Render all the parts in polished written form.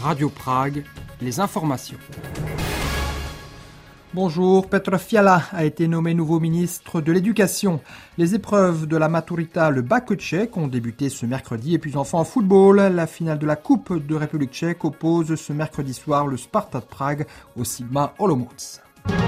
Radio Prague, les informations. Bonjour, Petr Fiala a été nommé nouveau ministre de l'Éducation. Les épreuves de la Maturita, le bac tchèque, ont débuté ce mercredi. Et puis enfin en football, la finale de la Coupe de République tchèque oppose ce mercredi soir le Sparta de Prague au Sigma Olomouc.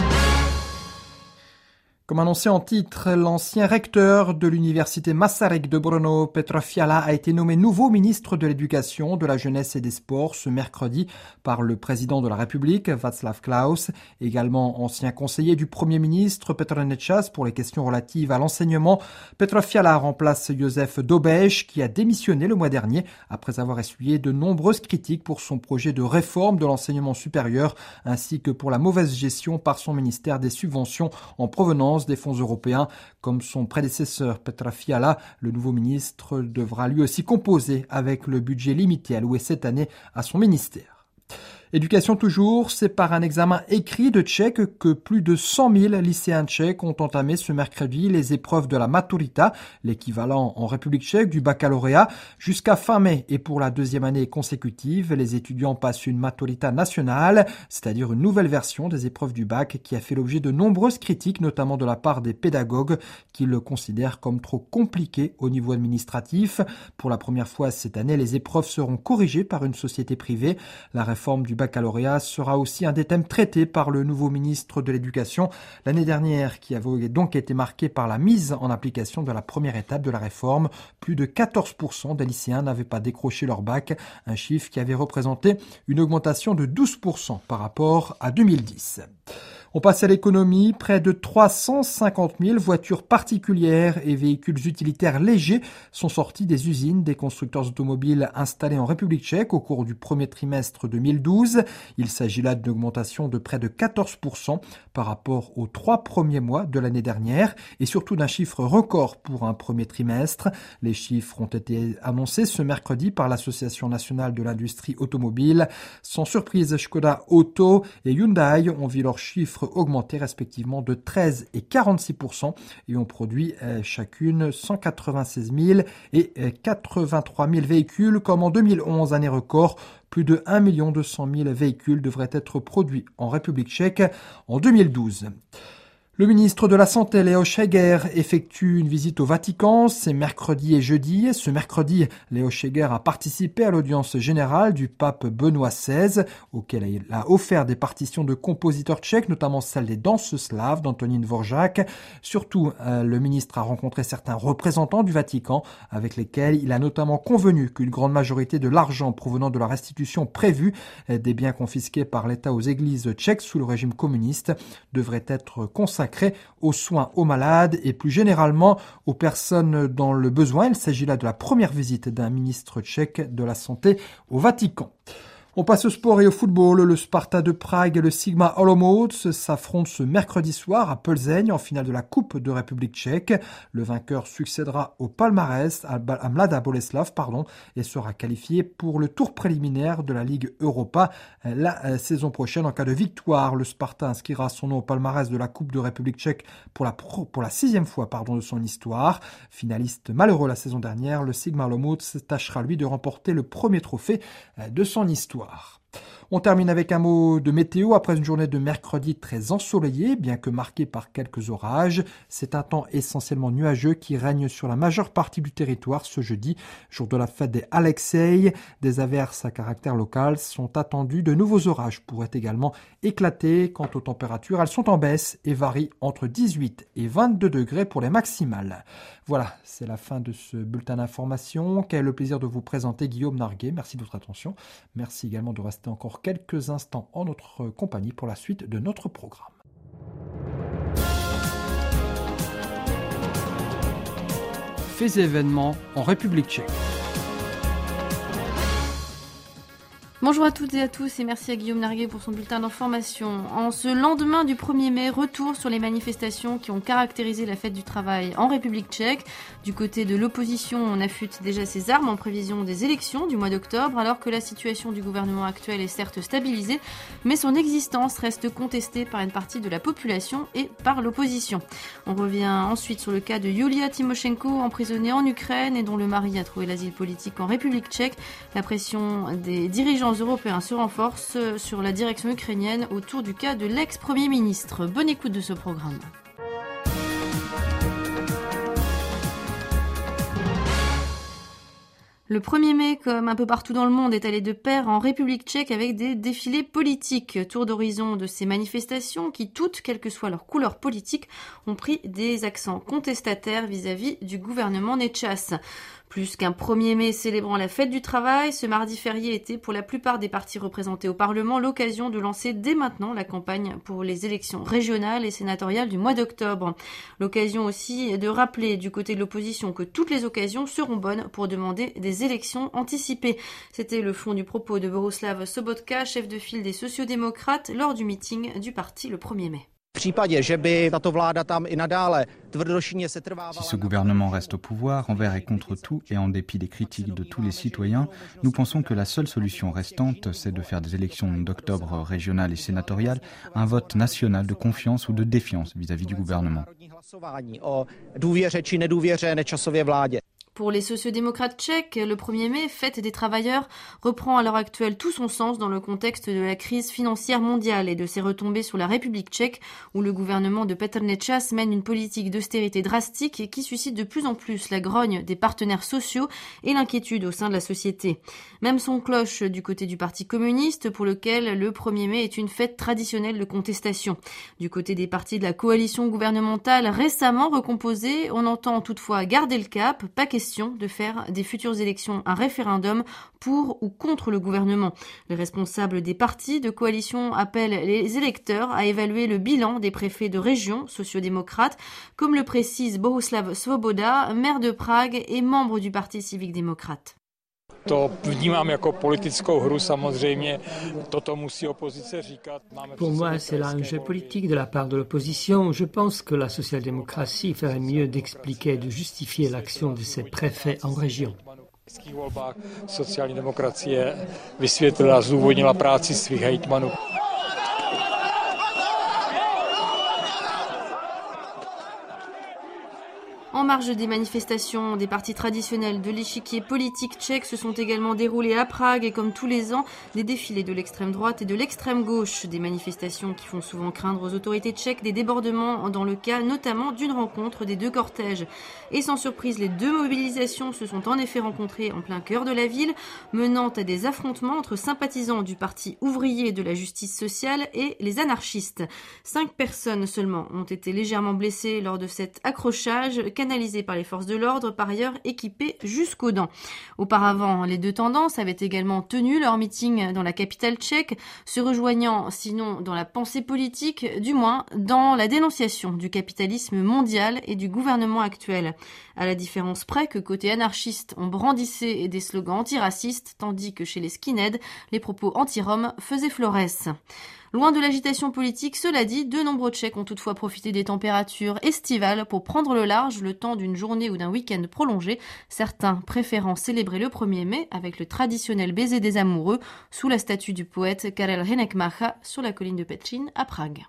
Comme annoncé en titre, l'ancien recteur de l'université Masaryk de Brno, Petr Fiala, a été nommé nouveau ministre de l'Éducation, de la Jeunesse et des Sports ce mercredi par le président de la République, Václav Klaus, également ancien conseiller du Premier ministre Petr Nečas pour les questions relatives à l'enseignement. Petr Fiala remplace Josef Dobeš qui a démissionné le mois dernier après avoir essuyé de nombreuses critiques pour son projet de réforme de l'enseignement supérieur ainsi que pour la mauvaise gestion par son ministère des subventions en provenance des fonds européens. Comme son prédécesseur Petr Fiala, le nouveau ministre devra lui aussi composer avec le budget limité alloué cette année à son ministère. Éducation toujours, c'est par un examen écrit de tchèque que plus de 100 000 lycéens tchèques ont entamé ce mercredi les épreuves de la Maturita, l'équivalent en République tchèque du baccalauréat. Jusqu'à fin mai et pour la deuxième année consécutive, les étudiants passent une Maturita nationale, c'est-à-dire une nouvelle version des épreuves du bac qui a fait l'objet de nombreuses critiques, notamment de la part des pédagogues qui le considèrent comme trop compliqué au niveau administratif. Pour la première fois cette année, les épreuves seront corrigées par une société privée. La réforme du baccalauréat sera aussi un des thèmes traités par le nouveau ministre de l'Éducation. L'année dernière, qui avait donc été marquée par la mise en application de la première étape de la réforme, plus de 14% des lycéens n'avaient pas décroché leur bac, un chiffre qui avait représenté une augmentation de 12% par rapport à 2010. On passe à l'économie. Près de 350 000 voitures particulières et véhicules utilitaires légers sont sortis des usines des constructeurs automobiles installés en République tchèque au cours du premier trimestre 2012. Il s'agit là d'une augmentation de près de 14% par rapport aux 3 premiers mois de l'année dernière et surtout d'un chiffre record pour un premier trimestre. Les chiffres ont été annoncés ce mercredi par l'Association nationale de l'industrie automobile. Sans surprise, Škoda Auto et Hyundai ont vu leurs chiffres augmenté respectivement de 13 et 46% et ont produit chacune 196 000 et 83 000 véhicules comme en 2011, année record. Plus de 1 200 000 véhicules devraient être produits en République tchèque en 2012. Le ministre de la Santé, Leoš Heger, effectue une visite au Vatican. C'est mercredi et jeudi. Ce mercredi, Leoš Heger a participé à l'audience générale du pape Benoît XVI, auquel il a offert des partitions de compositeurs tchèques, notamment celles des danses slaves d'Antonín Dvořák. Surtout, le ministre a rencontré certains représentants du Vatican, avec lesquels il a notamment convenu qu'une grande majorité de l'argent provenant de la restitution prévue des biens confisqués par l'État aux églises tchèques sous le régime communiste devrait être consacré aux soins aux malades et plus généralement aux personnes dans le besoin. Il s'agit là de la première visite d'un ministre tchèque de la Santé au Vatican. On passe au sport et au football. Le Sparta de Prague et le Sigma Olomouc s'affrontent ce mercredi soir à Plzeň en finale de la Coupe de République tchèque. Le vainqueur succédera au palmarès à Mladá Boleslav, et sera qualifié pour le tour préliminaire de la Ligue Europa la saison prochaine. En cas de victoire, le Sparta inscrira son nom au palmarès de la Coupe de République tchèque pour la 6e fois de son histoire. Finaliste malheureux la saison dernière, le Sigma Olomouc tâchera lui de remporter le premier trophée de son histoire. On termine avec un mot de météo. Après une journée de mercredi très ensoleillée, bien que marquée par quelques orages, c'est un temps essentiellement nuageux qui règne sur la majeure partie du territoire ce jeudi, jour de la fête des Alexei. Des averses à caractère local sont attendues. De nouveaux orages pourraient également éclater. Quant aux températures, elles sont en baisse et varient entre 18 et 22 degrés pour les maximales. Voilà, c'est la fin de ce bulletin d'information qu'a le plaisir de vous présenter Guillaume Narguet. Merci de votre attention. Merci également de rester encore quelques instants en notre compagnie pour la suite de notre programme. Faits et événements en République tchèque. Bonjour à toutes et à tous et merci à Guillaume Narguet pour son bulletin d'information. En ce lendemain du 1er mai, retour sur les manifestations qui ont caractérisé la fête du travail en République tchèque. Du côté de l'opposition, on affûte déjà ses armes en prévision des élections du mois d'octobre, alors que la situation du gouvernement actuel est certes stabilisée, mais son existence reste contestée par une partie de la population et par l'opposition. On revient ensuite sur le cas de Yulia Tymoshenko, emprisonnée en Ukraine et dont le mari a trouvé l'asile politique en République tchèque. La pression des dirigeants vigilance européen se renforce sur la direction ukrainienne autour du cas de l'ex-premier ministre. Bonne écoute de ce programme. Le 1er mai, comme un peu partout dans le monde, est allé de pair en République tchèque avec des défilés politiques. Tour d'horizon de ces manifestations qui, toutes, quelle que soit leur couleur politique, ont pris des accents contestataires vis-à-vis du gouvernement Nečas. Plus qu'un 1er mai célébrant la fête du travail, ce mardi férié était pour la plupart des partis représentés au Parlement l'occasion de lancer dès maintenant la campagne pour les élections régionales et sénatoriales du mois d'octobre. L'occasion aussi de rappeler du côté de l'opposition que toutes les occasions seront bonnes pour demander des élections anticipées. C'était le fond du propos de Bohuslav Sobotka, chef de file des sociodémocrates, lors du meeting du parti le 1er mai. Si ce gouvernement reste au pouvoir, envers et contre tout, et en dépit des critiques de tous les citoyens, nous pensons que la seule solution restante, c'est de faire des élections d'octobre régionales et sénatoriales un vote national de confiance ou de défiance vis-à-vis du gouvernement. Pour les sociodémocrates tchèques, le 1er mai, fête des travailleurs, reprend à l'heure actuelle tout son sens dans le contexte de la crise financière mondiale et de ses retombées sur la République tchèque, où le gouvernement de Petr Nečas mène une politique d'austérité drastique et qui suscite de plus en plus la grogne des partenaires sociaux et l'inquiétude au sein de la société. Même son cloche du côté du Parti communiste, pour lequel le 1er mai est une fête traditionnelle de contestation. Du côté des partis de la coalition gouvernementale récemment recomposée, on entend toutefois garder le cap, pas question de faire des futures élections un référendum pour ou contre le gouvernement. Les responsables des partis de coalition appellent les électeurs à évaluer le bilan des préfets de région sociodémocrates, comme le précise Bohuslav Svoboda, maire de Prague et membre du Parti civique démocrate. Pour moi, c'est là un jeu politique de la part de l'opposition. Je pense que la social-démocratie ferait mieux d'expliquer et de justifier l'action de ses préfets en région. En marge des manifestations, des partis traditionnels de l'échiquier politique tchèque se sont également déroulés à Prague et comme tous les ans, des défilés de l'extrême droite et de l'extrême gauche. Des manifestations qui font souvent craindre aux autorités tchèques des débordements dans le cas notamment d'une rencontre des deux cortèges. Et sans surprise, les deux mobilisations se sont en effet rencontrées en plein cœur de la ville, menant à des affrontements entre sympathisants du parti ouvrier de la justice sociale et les anarchistes. 5 personnes seulement ont été légèrement blessées lors de cet accrochage, canalisé par les forces de l'ordre, par ailleurs équipées jusqu'aux dents. Auparavant, les deux tendances avaient également tenu leur meeting dans la capitale tchèque, se rejoignant sinon dans la pensée politique, du moins dans la dénonciation du capitalisme mondial et du gouvernement actuel. À la différence près que côté anarchiste, on brandissait des slogans antiracistes, tandis que chez les skinheads, les propos anti-roms faisaient florès. Loin de l'agitation politique, cela dit, de nombreux Tchèques ont toutefois profité des températures estivales pour prendre le large le temps d'une journée ou d'un week-end prolongé, certains préférant célébrer le 1er mai avec le traditionnel baiser des amoureux sous la statue du poète Karel Hynek-Mácha sur la colline de Petřín à Prague.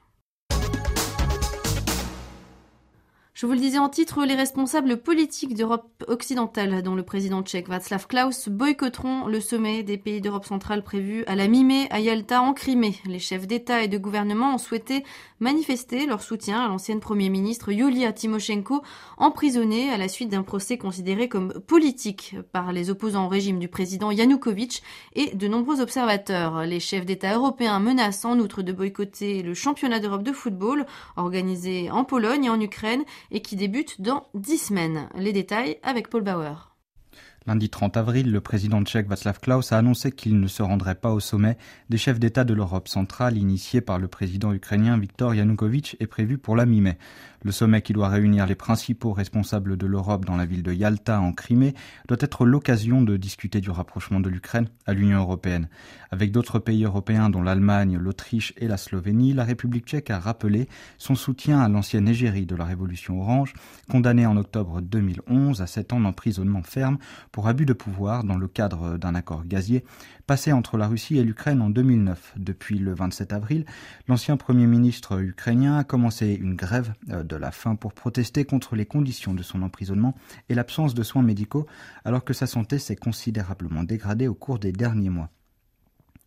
Je vous le disais en titre, les responsables politiques d'Europe occidentale, dont le président tchèque Václav Klaus, boycotteront le sommet des pays d'Europe centrale prévu à la mi-mai à Yalta en Crimée. Les chefs d'État et de gouvernement ont souhaité manifester leur soutien à l'ancienne Premier ministre Yulia Tymoshenko, emprisonnée à la suite d'un procès considéré comme politique par les opposants au régime du président Yanukovych et de nombreux observateurs. Les chefs d'État européens menacent en outre de boycotter le championnat d'Europe de football organisé en Pologne et en Ukraine et qui débute dans 10 semaines. Les détails avec Paul Bauer. Lundi 30 avril, le président tchèque Václav Klaus a annoncé qu'il ne se rendrait pas au sommet des chefs d'État de l'Europe centrale initié par le président ukrainien Viktor Yanukovych est prévu pour la mi-mai. Le sommet qui doit réunir les principaux responsables de l'Europe dans la ville de Yalta en Crimée doit être l'occasion de discuter du rapprochement de l'Ukraine à l'Union européenne. Avec d'autres pays européens dont l'Allemagne, l'Autriche et la Slovénie, la République tchèque a rappelé son soutien à l'ancienne égérie de la Révolution orange, condamnée en octobre 2011 à 7 ans d'emprisonnement ferme pour abus de pouvoir dans le cadre d'un accord gazier passé entre la Russie et l'Ukraine en 2009. Depuis le 27 avril, l'ancien Premier ministre ukrainien a commencé une grève de la faim pour protester contre les conditions de son emprisonnement et l'absence de soins médicaux, alors que sa santé s'est considérablement dégradée au cours des derniers mois.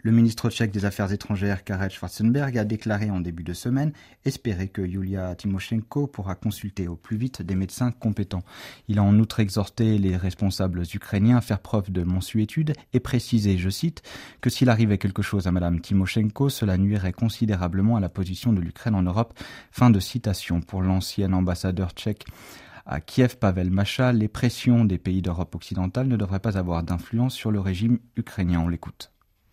Le ministre tchèque des Affaires étrangères Karel Schwarzenberg a déclaré en début de semaine espérer que Yulia Tymoshenko pourra consulter au plus vite des médecins compétents. Il a en outre exhorté les responsables ukrainiens à faire preuve de mansuétude et précisé, je cite, que s'il arrivait quelque chose à Madame Tymoshenko, cela nuirait considérablement à la position de l'Ukraine en Europe. Fin de citation. Pour l'ancien ambassadeur tchèque à Kiev, Pavel Masha, les pressions des pays d'Europe occidentale ne devraient pas avoir d'influence sur le régime ukrainien. On l'écoute.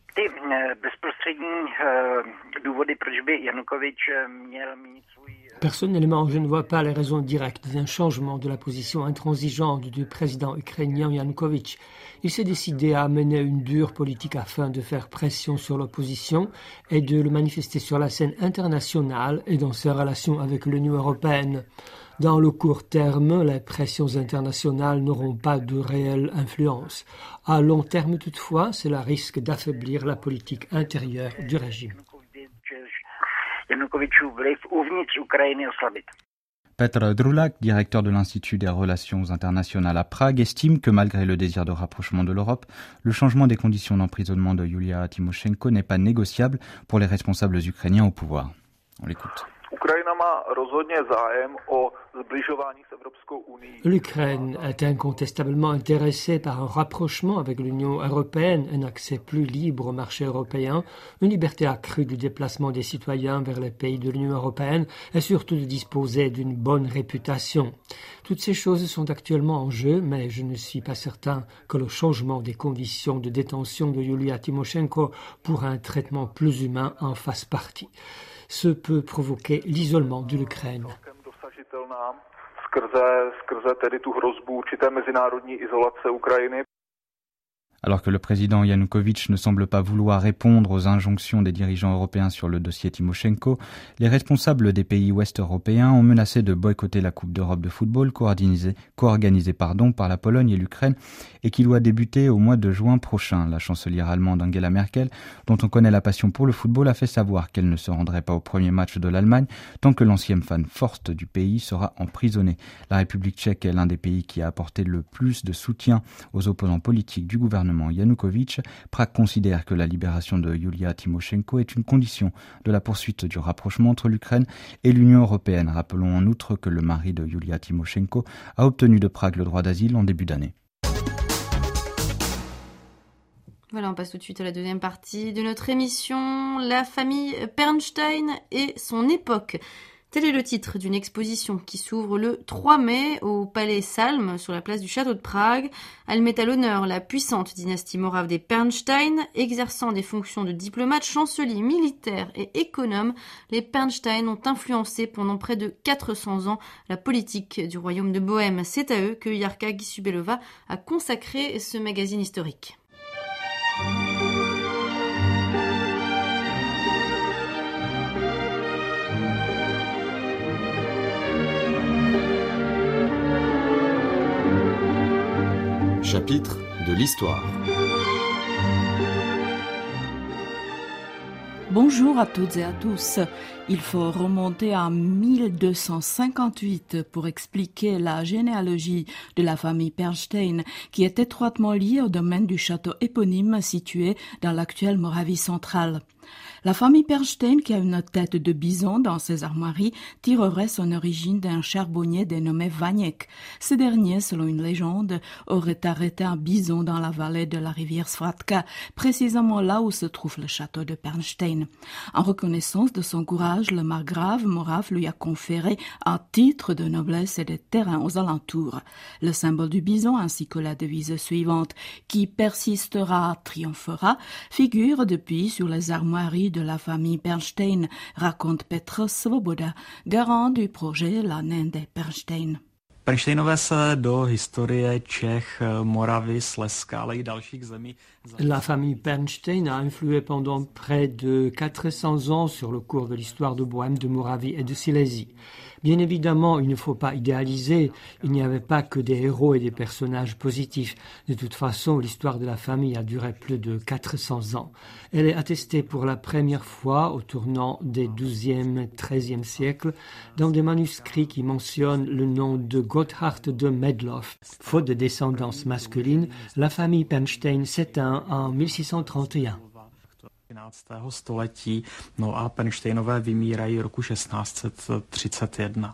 Personnellement, je ne vois pas les raisons directes d'un changement de la position intransigeante du président ukrainien Yanukovych. Il s'est décidé à mener une dure politique afin de faire pression sur l'opposition et de le manifester sur la scène internationale et dans ses relations avec l'Union européenne. Dans le court terme, les pressions internationales n'auront pas de réelle influence. À long terme, toutefois, cela risque d'affaiblir la politique intérieure du régime. Petr Drulak, directeur de l'Institut des relations internationales à Prague, estime que malgré le désir de rapprochement de l'Europe, le changement des conditions d'emprisonnement de Yulia Tymoshenko n'est pas négociable pour les responsables ukrainiens au pouvoir. On l'écoute. L'Ukraine est incontestablement intéressée par un rapprochement avec l'Union européenne, un accès plus libre au marché européen, une liberté accrue du déplacement des citoyens vers les pays de l'Union européenne et surtout de disposer d'une bonne réputation. Toutes ces choses sont actuellement en jeu, mais je ne suis pas certain que le changement des conditions de détention de Yulia Tymoshenko pour un traitement plus humain en fasse partie. Ce peut provoquer l'isolement de l'Ukraine. Alors que le président Yanukovych ne semble pas vouloir répondre aux injonctions des dirigeants européens sur le dossier Tymoshenko, les responsables des pays ouest européens ont menacé de boycotter la Coupe d'Europe de football co-organisée par la Pologne et l'Ukraine et qui doit débuter au mois de juin prochain. La chancelière allemande Angela Merkel, dont on connaît la passion pour le football, a fait savoir qu'elle ne se rendrait pas au premier match de l'Allemagne tant que l'ancienne fan forte du pays sera emprisonnée. La République tchèque est l'un des pays qui a apporté le plus de soutien aux opposants politiques du gouvernement Yanukovych. Prague considère que la libération de Yulia Tymoshenko est une condition de la poursuite du rapprochement entre l'Ukraine et l'Union européenne. Rappelons en outre que le mari de Yulia Tymoshenko a obtenu de Prague le droit d'asile en début d'année. Voilà, on passe tout de suite à la deuxième partie de notre émission, la famille Pernstein et son époque. Tel est le titre d'une exposition qui s'ouvre le 3 mai au Palais Salm, sur la place du Château de Prague. Elle met à l'honneur la puissante dynastie morave des Pernstein, exerçant des fonctions de diplomate, chancelier, militaire et économe. Les Pernstein ont influencé pendant près de 400 ans la politique du royaume de Bohême. C'est à eux que Yarka Gisubelova a consacré ce magazine historique. Chapitre de l'histoire. Bonjour à toutes et à tous. Il faut remonter à 1258 pour expliquer la généalogie de la famille Pernstein qui est étroitement liée au domaine du château éponyme situé dans l'actuelle Moravie centrale. La famille Pernstein, qui a une tête de bison dans ses armoiries, tirerait son origine d'un charbonnier dénommé Vaniek. Ce dernier, selon une légende, aurait arrêté un bison dans la vallée de la rivière Svratka, précisément là où se trouve le château de Pernstein. En reconnaissance de son courage, le margrave morave lui a conféré un titre de noblesse et des terrains aux alentours. Le symbole du bison ainsi que la devise suivante, qui persistera, triomphera, figure depuis sur les armoiries de la famille Pernstein, raconte Petr Svoboda, garant du projet La Naine des Pernstein. Pernštejnové se do historie Čech, Moravy, Slezska, ale i dalších zemí. La famille Pernstein a influé pendant près de 400 ans sur le cours de l'histoire de Bohême, de Moravie et de Silésie. Bien évidemment, il ne faut pas idéaliser, il n'y avait pas que des héros et des personnages positifs. De toute façon, l'histoire de la famille a duré plus de 400 ans. Elle est attestée pour la première fois au tournant des XIIe, XIIIe siècles dans des manuscrits qui mentionnent le nom de Gotthard de Medloff. Faute de descendance masculine, la famille Pernstein s'éteint en 1631. století, no a Pernštejnové vymírají roku 1631.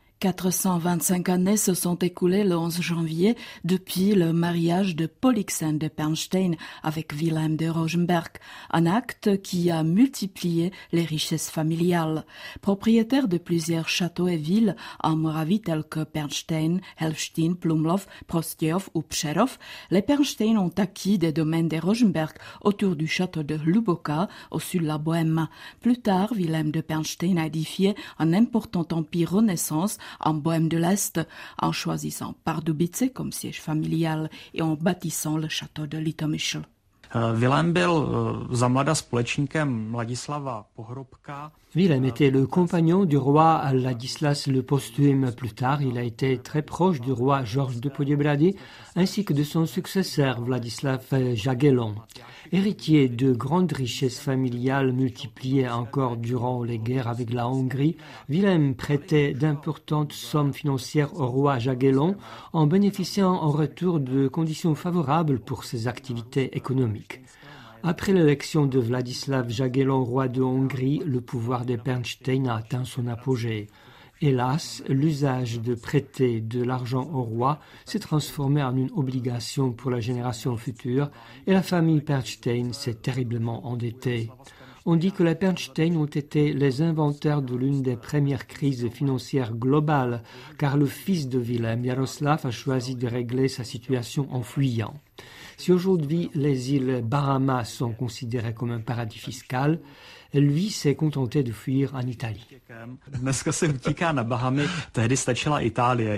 425 années se sont écoulées le 11 janvier depuis le mariage de Polyxène de Pernstein avec Wilhelm de Rosenberg, un acte qui a multiplié les richesses familiales. Propriétaires de plusieurs châteaux et villes en Moravie tels que Pernstein, Helfstein, Plumlov, Prostějov ou Přerov, les Pernstein ont acquis des domaines des Rosenberg autour du château de Hluboká au sud de la Bohême. Plus tard, Wilhelm de Pernstein a édifié un important empire Renaissance en Bohême de l'Est, en choisissant Pardubice comme siège familial et en bâtissant le château de Litomyšl. Vilém byl za mlada společníkem Ladislava Pohrobka. Wilhelm était le compagnon du roi Ladislas le Posthume. Plus tard, il a été très proche du roi Georges de Poděbrady ainsi que de son successeur Vladislav Jagellon. Héritier de grandes richesses familiales multipliées encore durant les guerres avec la Hongrie, Wilhelm prêtait d'importantes sommes financières au roi Jagellon en bénéficiant en retour de conditions favorables pour ses activités économiques. Après l'élection de Vladislav Jagellon, roi de Hongrie, le pouvoir des Pernstein a atteint son apogée. Hélas, l'usage de prêter de l'argent au roi s'est transformé en une obligation pour la génération future et la famille Pernstein s'est terriblement endettée. On dit que les Pernstein ont été les inventeurs de l'une des premières crises financières globales, car le fils de Wilhelm, Jaroslav, a choisi de régler sa situation en fuyant. Si aujourd'hui les îles Bahamas sont considérées comme un paradis fiscal, lui s'est contenté de fuir en Italie. Dneska se utíká na Bahamy, tehdy stačila Itálie.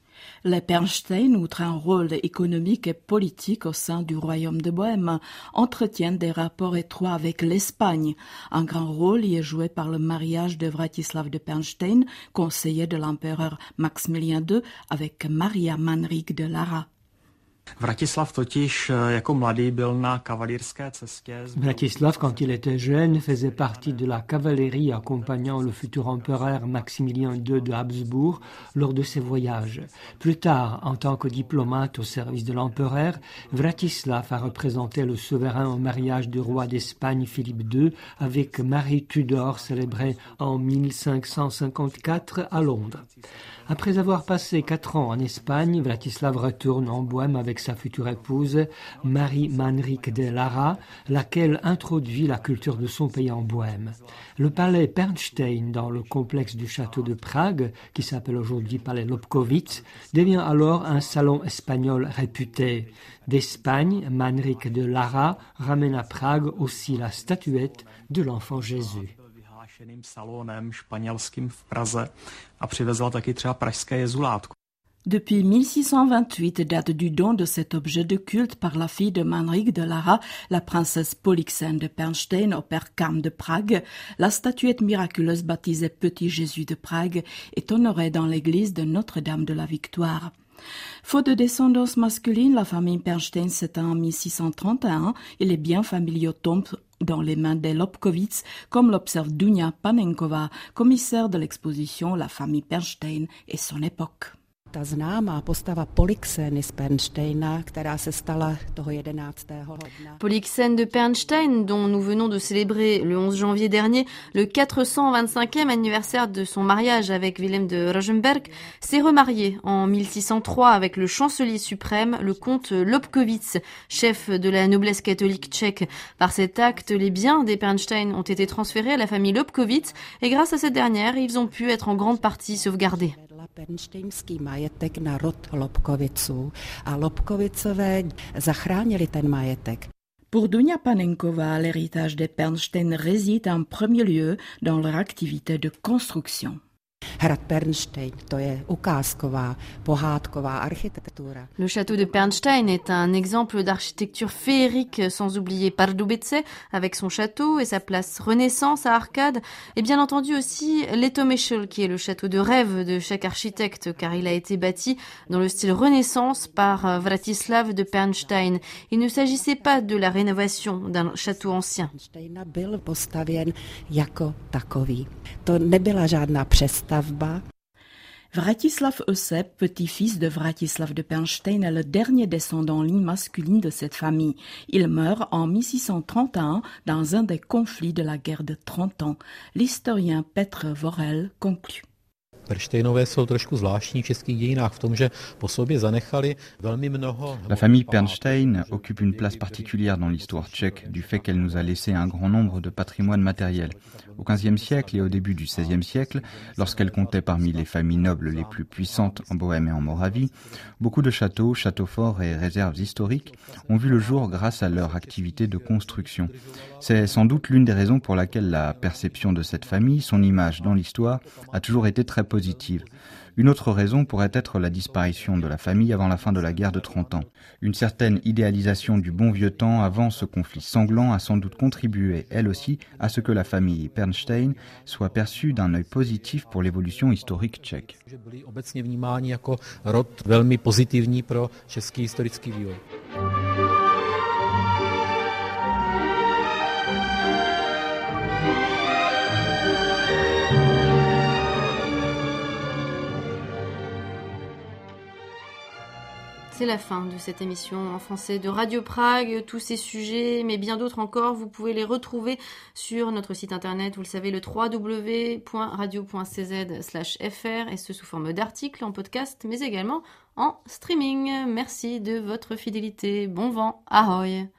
Les Pernstein, outre un rôle économique et politique au sein du royaume de Bohême, entretiennent des rapports étroits avec l'Espagne. Un grand rôle y est joué par le mariage de Vratislav de Pernstein, conseiller de l'empereur Maximilien II, avec Maria Manrique de Lara. Vratislav totiž jako mladý byl na kavalírské cestě. Vratislav, quand il était jeune, faisait partie de la cavalerie accompagnant le futur empereur Maximilien II de Habsbourg lors de ses voyages. Plus tard, en tant que diplomate au service de l'empereur, Vratislav a représenté le souverain au mariage du roi d'Espagne Philippe II avec Marie Tudor, célébré en 1554 à Londres. Après avoir passé 4 ans en Espagne, Vratislav retourne en Bohême avec sa future épouse, Marie Manrique de Lara, laquelle introduit la culture de son pays en Bohême. Le palais Pernstein, dans le complexe du château de Prague, qui s'appelle aujourd'hui palais Lobkowicz, devient alors un salon espagnol réputé. D'Espagne, Manrique de Lara ramène à Prague aussi la statuette de l'enfant Jésus. Salonem španělským v Praze a přivezla taky třeba pražské jezulátko. Depuis 1628 date du don de cet objet de culte par la fille de Manrique de Lara, la princesse Polyxène de Pernstein au père Carme de Prague. La statuette miraculeuse baptisée Petit Jésus de Prague est honorée dans l'église de Notre-Dame de la Victoire. Faute de descendance masculine, la famille Pernstein s'éteint en 1631 et les biens familiaux tombent dans les mains des Lobkowicz, comme l'observe Dunia Panenkova, commissaire de l'exposition La famille Pernstein et son époque. Ta známá postava Polyxény z Pernsteina, která se stala toho 11. ledna. Polyxène de Pernstein, dont nous venons de célébrer le 11 janvier dernier le 425e anniversaire de son mariage avec Wilhelm de Rosenberg, s'est remarié en 1603 avec le chancelier suprême, le comte Lobkowicz, chef de la noblesse catholique tchèque. Par cet acte, les biens des Pernstein ont été transférés à la famille Lobkowicz et grâce à cette dernière, ils ont pu être en grande partie sauvegardés. Pernštejnský majetek na rod Lobkoviců a Lobkovicové zachránili ten majetek. Pour Dunia Panenkova, l'héritage des Pernstein réside en premier lieu dans leur activité de construction. Hrad Pernstein, to je ukázková, pohádková architektura. Le château de Pernstein est un exemple d'architecture féerique, sans oublier Pardubice avec son château et sa place Renaissance à arcades, et bien entendu aussi Litomyšl, qui est le château de rêve de chaque architecte, car il a été bâti dans le style Renaissance par Vratislav de Pernstein. Il ne s'agissait pas de la rénovation d'un château ancien. Pernsteina byl postavěn jako takový. To nebyla žádná přestavba. Vratislav Euseb, petit-fils de Vratislav de Pernstein, est le dernier descendant en ligne masculine de cette famille. Il meurt en 1631 dans un des conflits de la guerre de 30 ans. L'historien Petr Vorel conclut. La famille Pernstein occupe une place particulière dans l'histoire tchèque du fait qu'elle nous a laissé un grand nombre de patrimoine matériel. Au XVe siècle et au début du XVIe siècle, lorsqu'elle comptait parmi les familles nobles les plus puissantes en Bohême et en Moravie, beaucoup de châteaux, châteaux forts et réserves historiques ont vu le jour grâce à leur activité de construction. C'est sans doute l'une des raisons pour laquelle la perception de cette famille, son image dans l'histoire, a toujours été très positive. Une autre raison pourrait être la disparition de la famille avant la fin de la guerre de 30 ans. Une certaine idéalisation du bon vieux temps avant ce conflit sanglant a sans doute contribué, elle aussi, à ce que la famille Pernstein soit perçue d'un œil positif pour l'évolution historique tchèque. C'est la fin de cette émission en français de Radio Prague. Tous ces sujets, mais bien d'autres encore, vous pouvez les retrouver sur notre site internet, vous le savez, le www.radio.cz/fr, et ce sous forme d'articles, en podcast, mais également en streaming. Merci de votre fidélité. Bon vent. Ahoy!